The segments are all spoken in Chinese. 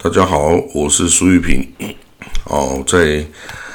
大家好，我是苏玉平。在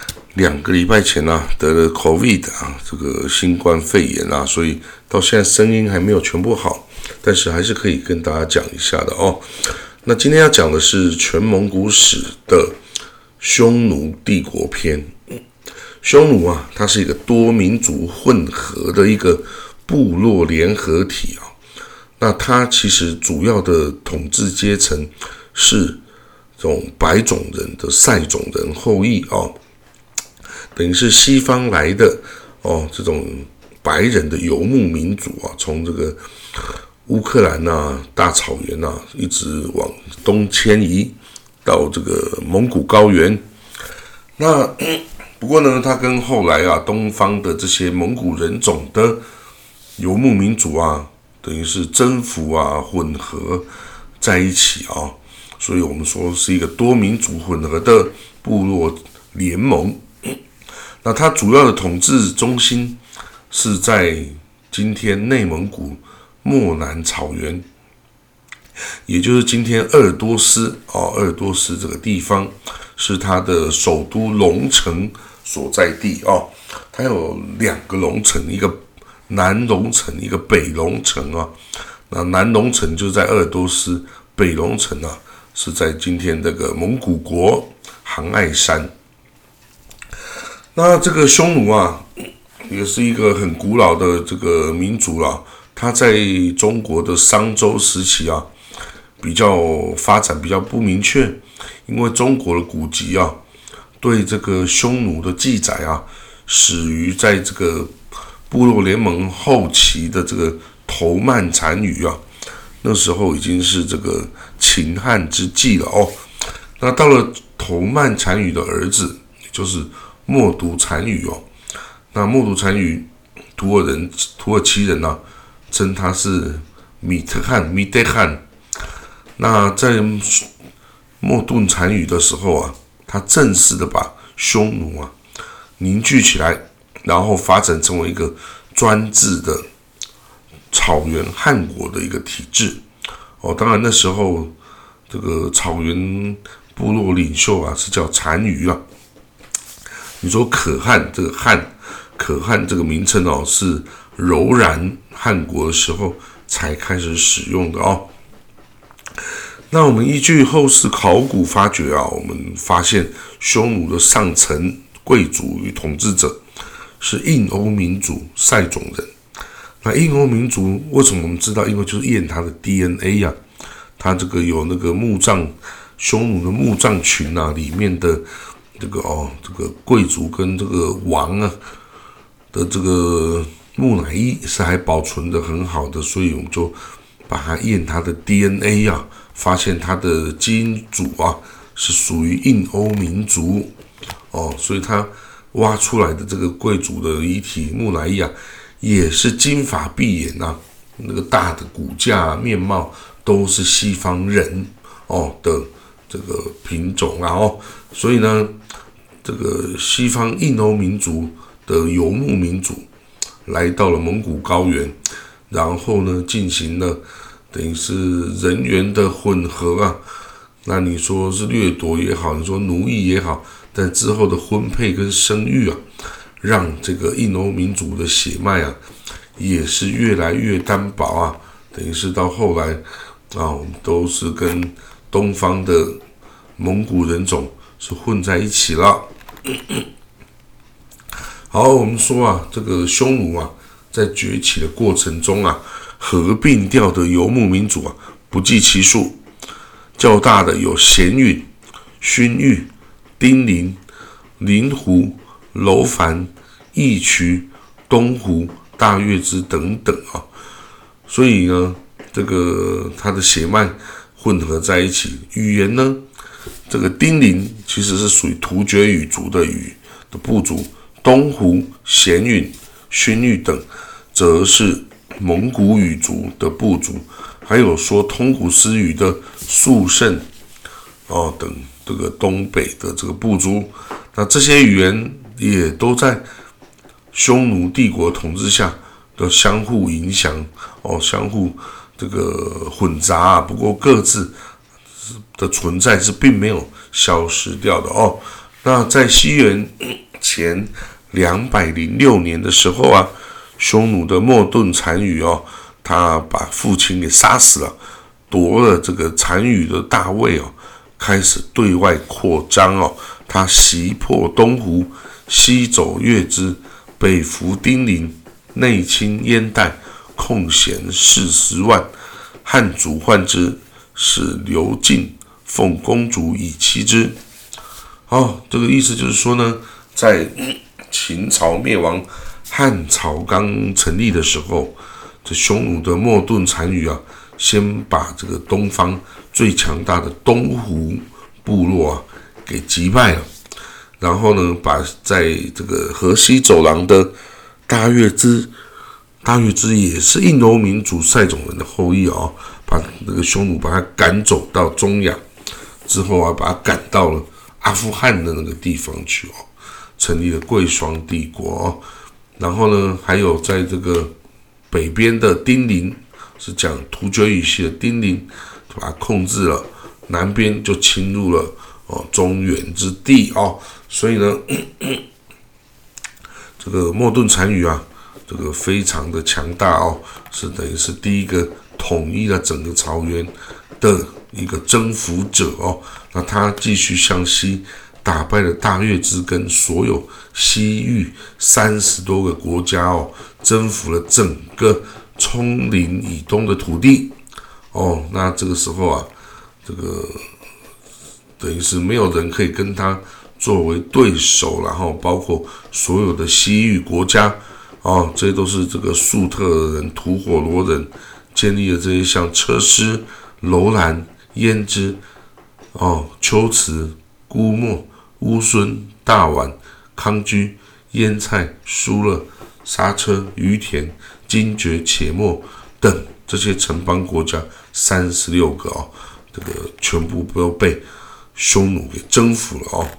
2个礼拜前得了 COVID 这个新冠肺炎所以到现在声音还没有全部好，但是还是可以跟大家讲一下的哦。那今天要讲的是全蒙古史的匈奴帝国篇。匈奴它是一个多民族混合的一个部落联合体那它其实主要的统治阶层是这种白种人的塞种人后裔等于是西方来的这种白人的游牧民族从这个乌克兰大草原一直往东迁移到这个蒙古高原。那不过呢，它跟后来东方的这些蒙古人种的游牧民族等于是征服混合在一起所以我们说是一个多民族混合的部落联盟。那它主要的统治中心是在今天内蒙古漠南草原，也就是今天鄂尔多斯鄂尔多斯这个地方是它的首都龙城所在地它有2个龙城，一个南龙城，一个北龙城那南龙城就在鄂尔多斯，北龙城是在今天这个蒙古国杭爱山。那这个匈奴也是一个很古老的这个民族它在中国的商周时期比较发展比较不明确，因为中国的古籍对这个匈奴的记载始于在这个部落联盟后期的这个头曼单于那时候已经是这个秦汉之际了那到了头曼单于的儿子，也就是默读单于那默读单于土耳其人称他是米特汗。那在默读单于的时候他正式的把匈奴凝聚起来，然后发展成为一个专制的草原汗国的一个体制当然那时候这个草原部落领袖是叫单于你说可汗，这个可汗这个名称是柔然汗国的时候才开始使用的那我们依据后世考古发掘我们发现匈奴的上层贵族与统治者是印欧民族塞种人。那印欧民族为什么我们知道？因为就是验它的 DNA 它这个有那个墓葬，匈奴的墓葬群里面的这个贵族跟这个王的这个木乃伊是还保存的很好的，所以我们就把它验它的 DNA 发现它的基因组是属于印欧民族所以它挖出来的这个贵族的遗体木乃伊也是金发碧眼那个大的骨架面貌都是西方人的这个品种所以呢，这个西方印欧民族的游牧民族来到了蒙古高原，然后呢进行了等于是人员的混合那你说是掠夺也好，你说奴役也好，但之后的婚配跟生育让这个印欧民族的血脉也是越来越单薄等于是到后来我们都是跟东方的蒙古人种是混在一起了。好，我们说这个匈奴在崛起的过程中合并掉的游牧民族不计其数，较大的有鲜允、勋域、丁零、临湖、楼烦、义渠、东湖、大月支等等所以呢，这个它的血脉混合在一起。语言呢，这个丁零其实是属于突厥语族的部族，东湖、鲜允、勋域等则是蒙古语族的部族，还有说通古斯语的肃慎等这个东北的这个部族。那这些语言也都在匈奴帝国统治下的相互影响相互这个混杂不过各自的存在是并没有消失掉的哦。那在西元前206年的时候啊，匈奴的莫顿单于哦，他把父亲给杀死了，夺了这个单于的大位哦，开始对外扩张哦。他袭破东湖，西走月支，北服丁零，内侵燕代，控弦40万。汉主患之，使刘敬奉公主以妻之。这个意思就是说呢，在秦朝灭亡、汉朝刚成立的时候，这匈奴的莫顿单于啊，先把这个东方最强大的东湖部落啊给击败了，然后呢，把在这个河西走廊的大月支也是印欧民族塞种人的后裔哦，把那个匈奴把他赶走到中亚之后啊，把他赶到了阿富汗的那个地方去哦，成立了贵霜帝国哦。然后呢，还有在这个北边的丁零，是讲突厥语系的丁零，把它控制了，南边就侵入了中原之地哦。所以呢，这个莫顿单于啊，这个非常的强大哦，是等于是第一个统一了整个草原的一个征服者哦。那他继续向西，打败了大月支跟所有西域30多个国家哦，征服了整个葱岭以东的土地哦。那这个时候啊，这个等于是没有人可以跟他作为对手，然后包括所有的西域国家哦，这些都是这个粟特人、吐火罗人建立的这些像车师、楼兰、胭脂、龟兹、姑墨、乌孙、大宛、康居、燕蔡、疏勒、莎车、于田、金爵、且末等这些城邦国家36个哦，这个全部都被匈奴给征服了哦。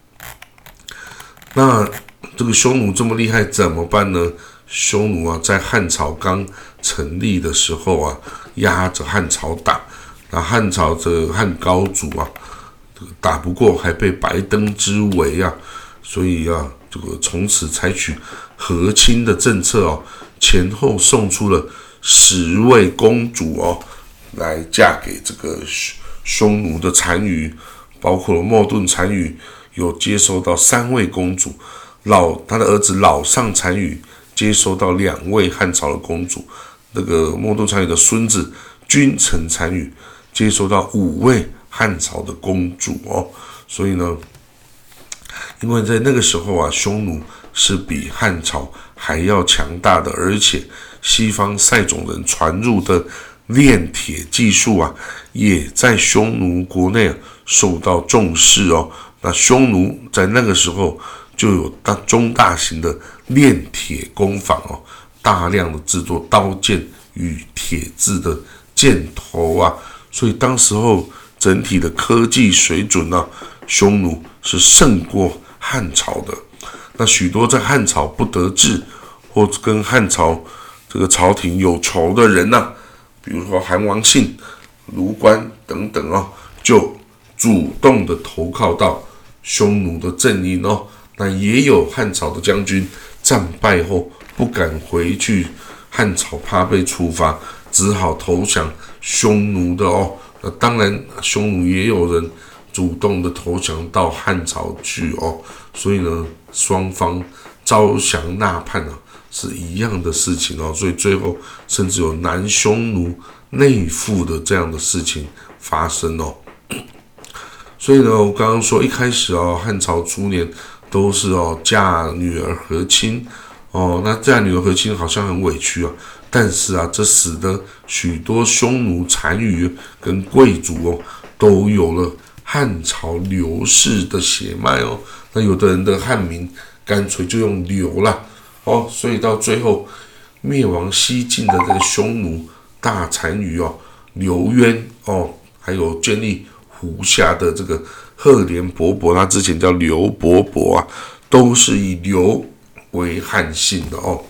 那这个匈奴这么厉害怎么办呢？匈奴啊，在汉朝刚成立的时候啊，压着汉朝打，那汉朝的汉高祖啊，打不过，还被白登之围啊，所以啊，这个从此采取和亲的政策哦，前后送出了10位公主哦，来嫁给这个匈奴的单于，包括了莫顿单于有接收到3位公主，他的儿子老上单于接收到2位汉朝的公主，那个莫顿单于的孙子君臣单于接收到5位汉朝的公主哦。所以呢，因为在那个时候啊，匈奴是比汉朝还要强大的，而且西方塞种人传入的炼铁技术啊，也在匈奴国内受到重视哦。那匈奴在那个时候就有中大型的炼铁工坊哦，大量的制作刀剑与铁制的箭头啊，所以当时候整体的科技水准啊，匈奴是胜过汉朝的。那许多在汉朝不得志或跟汉朝这个朝廷有仇的人啊，比如说韩王信、卢关等等哦，就主动的投靠到匈奴的阵营哦。那也有汉朝的将军战败后不敢回去汉朝，怕被处罚，只好投降匈奴的哦。那当然，匈奴也有人主动的投降到汉朝去哦。所以呢，双方招降纳叛啊，是一样的事情哦。所以最后甚至有南匈奴内附的这样的事情发生哦。所以呢，我刚刚说一开始哦，汉朝初年都是嫁女儿和亲哦，那嫁女儿和亲好像很委屈啊，但是啊，这使得许多匈奴单于跟贵族哦，都有了汉朝刘氏的血脉哦。那有的人的汉名干脆就用刘啦哦，所以到最后灭亡西晋的这个匈奴大单于哦，刘渊哦，还有建立胡夏的这个赫连勃勃，他之前叫刘伯伯啊，都是以刘为汉姓的哦。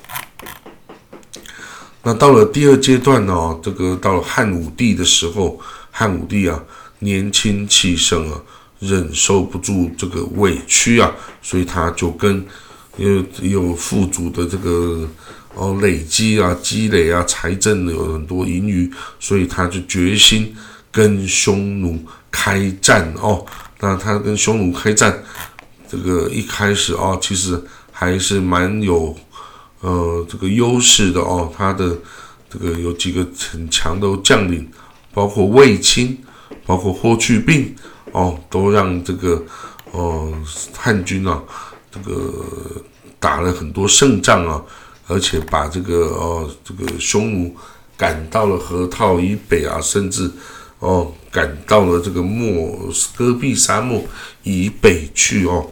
那到了第二阶段呢，这个到了汉武帝的时候，汉武帝啊， 年轻气盛啊，忍受不住这个委屈啊，所以他就跟有富足的这个累积啊、积累啊、财政有很多盈余，所以他就决心跟匈奴开战哦。那他跟匈奴开战，这个一开始其实还是蛮有这个优势的哦。他的这个有几个很强的将领，包括卫青，包括霍去病都让这个汉军啊这个打了很多胜仗啊，而且把这个匈奴赶到了河套以北啊，甚至赶到了这个戈壁沙漠以北去哦。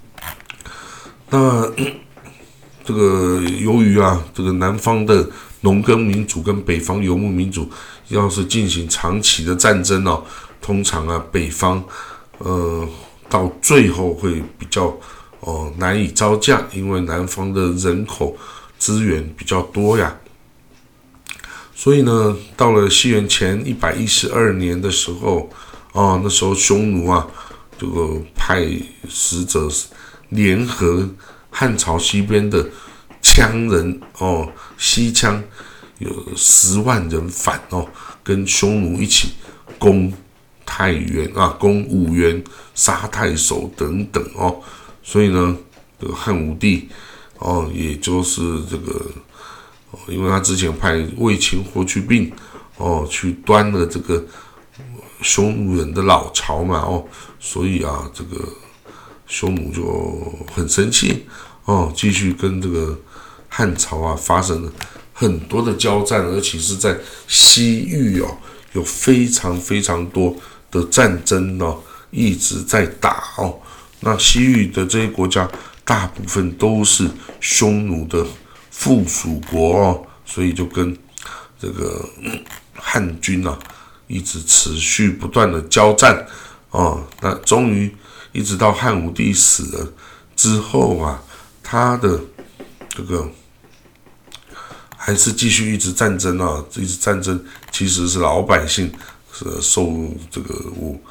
那这个由于这个南方的农耕民族跟北方游牧民族要是进行长期的战争通常北方到最后会比较难以招架，因为南方的人口资源比较多呀。所以呢，到了西元前112年的时候那时候匈奴这个派使者联合汉朝西边的羌人西羌有10万人反跟匈奴一起攻太原攻五原、杀太守等等所以呢，这个汉武帝也就是这个因为他之前派卫青、霍去病去端了这个匈奴人的老巢嘛所以这个匈奴就很生气继续跟这个汉朝发生了很多的交战，而且是在西域有非常非常多的战争一直在打那西域的这些国家大部分都是匈奴的附属国所以就跟这个汉军一直持续不断的交战那终于一直到汉武帝死了之后他的这个还是继续一直战争一直战争，其实是老百姓受这个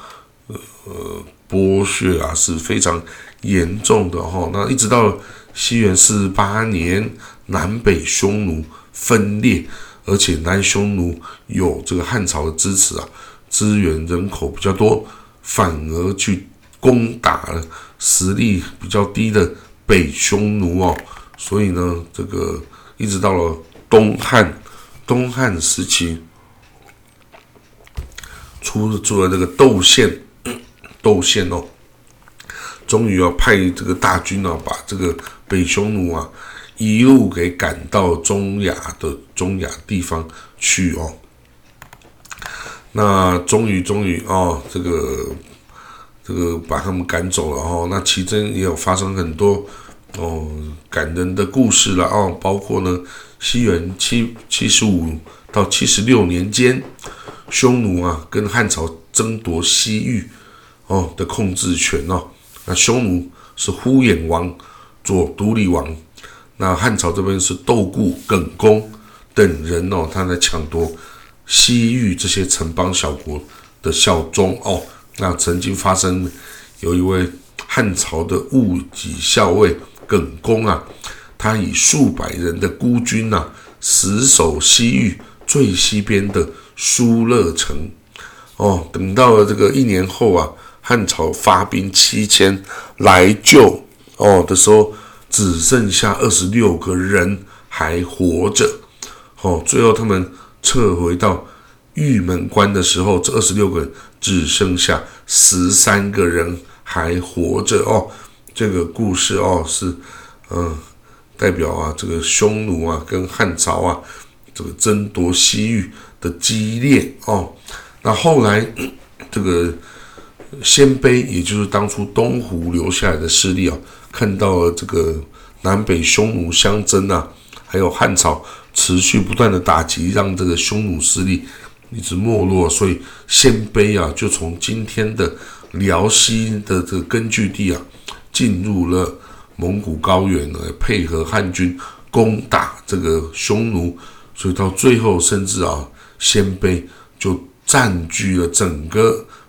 剥削是非常严重的那一直到西元48年，南北匈奴分裂，而且南匈奴有这个汉朝的支持资源人口比较多，反而去攻打了实力比较低的北匈奴所以呢，这个一直到了东汉时期，出了这个窦宪终于要派这个大军把这个北匈奴一路给赶到中亚地方去那终于这个把他们赶走了那其中也有发生很多感人的故事了包括呢西元75到76年间，匈奴跟汉朝争夺西域的控制权那匈奴是呼延王做独立王，那汉朝这边是窦固、耿恭等人他在抢夺西域这些城邦小国的效忠那曾经发生有一位汉朝的务己校尉耿恭他以数百人的孤军死守西域最西边的疏勒城等到了这个1年后汉朝发兵7000来救的时候，只剩下26个人还活着最后他们撤回到玉门关的时候，这26个人只剩下13个人还活着这个故事是代表这个匈奴跟汉朝这个争夺西域的激烈那后来这个鲜卑，也就是当初东胡留下来的势力看到了这个南北匈奴相争还有汉朝持续不断的打击，让这个匈奴势力一直没落，所以鲜卑就从今天的辽西的这个根据地进入了蒙古高原配合汉军攻打这个匈奴，所以到最后甚至鲜卑就占据了整个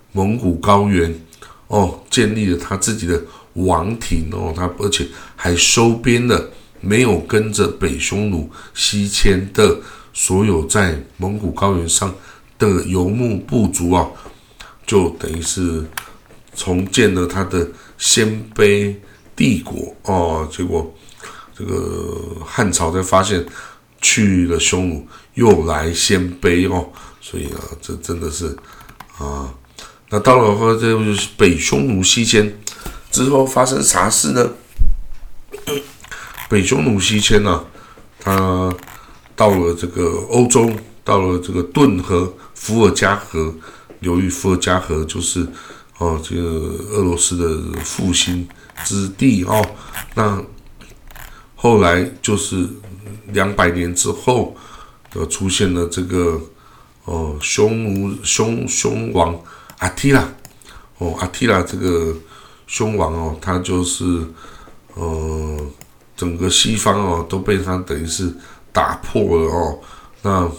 蒙古高原建立了他自己的王庭他而且还收编了没有跟着北匈奴西迁的所有在蒙古高原上的游牧部族就等于是重建了他的鲜卑帝国结果这个汉朝才发现去了匈奴又来鲜卑所以这真的是那到了这就是北匈奴西迁之后发生啥事呢？北匈奴西迁他到了这个欧洲，到了这个顿河、伏尔加河流域，伏尔加河就是这个俄罗斯的复兴之地那后来就是200年之后，出现了这个匈王阿提拉阿提拉这个匈王他就是整个西方都被他等于是打破了那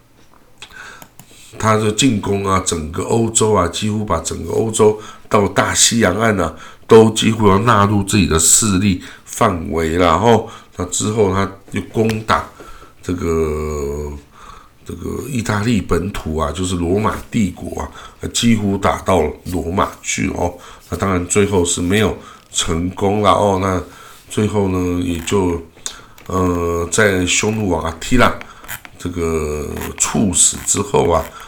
他就进攻整个欧洲几乎把整个欧洲到大西洋岸都几乎要纳入自己的势力范围了那之后他又攻打这个意大利本土就是罗马帝国几乎打到罗马去那当然最后是没有成功了那最后呢也就在匈奴王阿提拉这个处死之后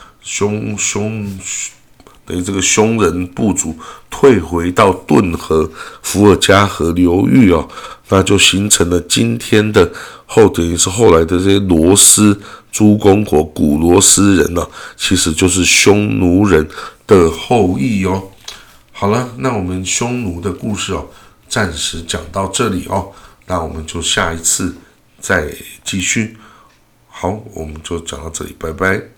等于这个匈人部族退回到顿河、伏尔加河流域那就形成了今天的等于是后来的这些罗斯诸公国古罗斯人其实就是匈奴人的后裔好了，那我们匈奴的故事暂时讲到这里那我们就下一次再继续。好，我们就讲到这里，拜拜。